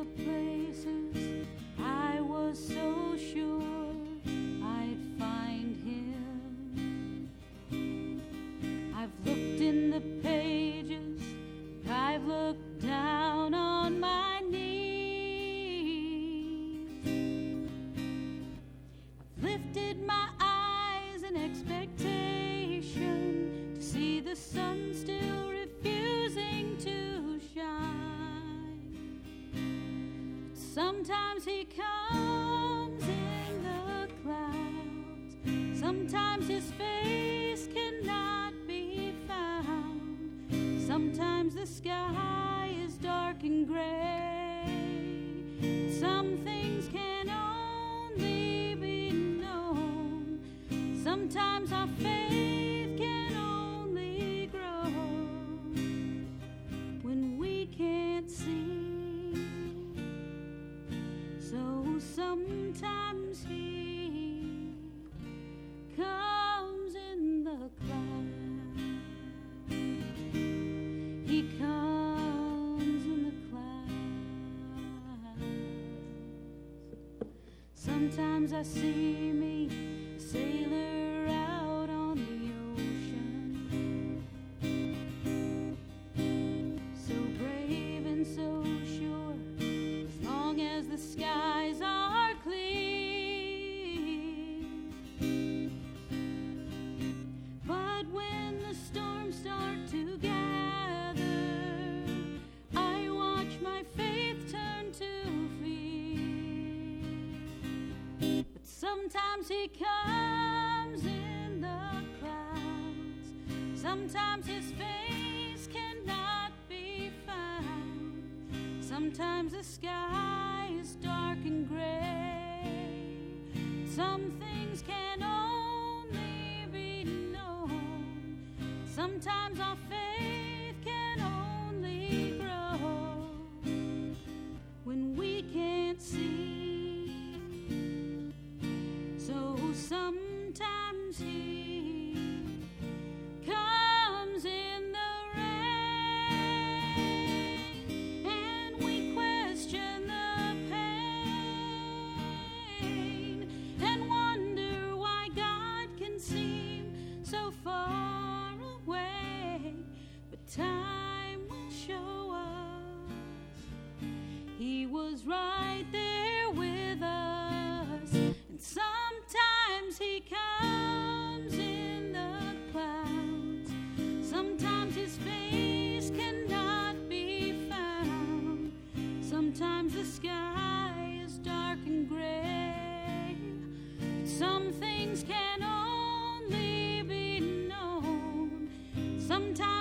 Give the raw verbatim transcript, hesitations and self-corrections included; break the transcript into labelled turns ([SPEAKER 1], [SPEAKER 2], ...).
[SPEAKER 1] the places I was so sure I'd find him. I've looked in the pages, I've looked down on my knees. I've lifted my eyes in expectation to see the sun still refusing to shine. But sometimes he comes in the clouds, sometimes his face cannot be found, sometimes the sky is dark and gray. Some things can only be known. Sometimes our faith can only grow when we can't see. So sometimes he comes in the clouds. He comes in the clouds. Sometimes I see me a sailor out on the ocean, so brave and so sure, as long as the skies are clear. But when the storms start to gather, I watch my faith turn to fear. But sometimes he comes in the clouds, sometimes his face cannot be found, sometimes the sky is dark and gray. Some things can only be known. Sometimes our faith can only grow when we can't see. So sometimes he comes in the rain, and we question the pain and wonder why God can seem so far away. But time will show us he was right there with us. And sometimes he comes in the clouds, sometimes his face cannot be found, sometimes the sky is dark and gray. Some things can only be known. Sometimes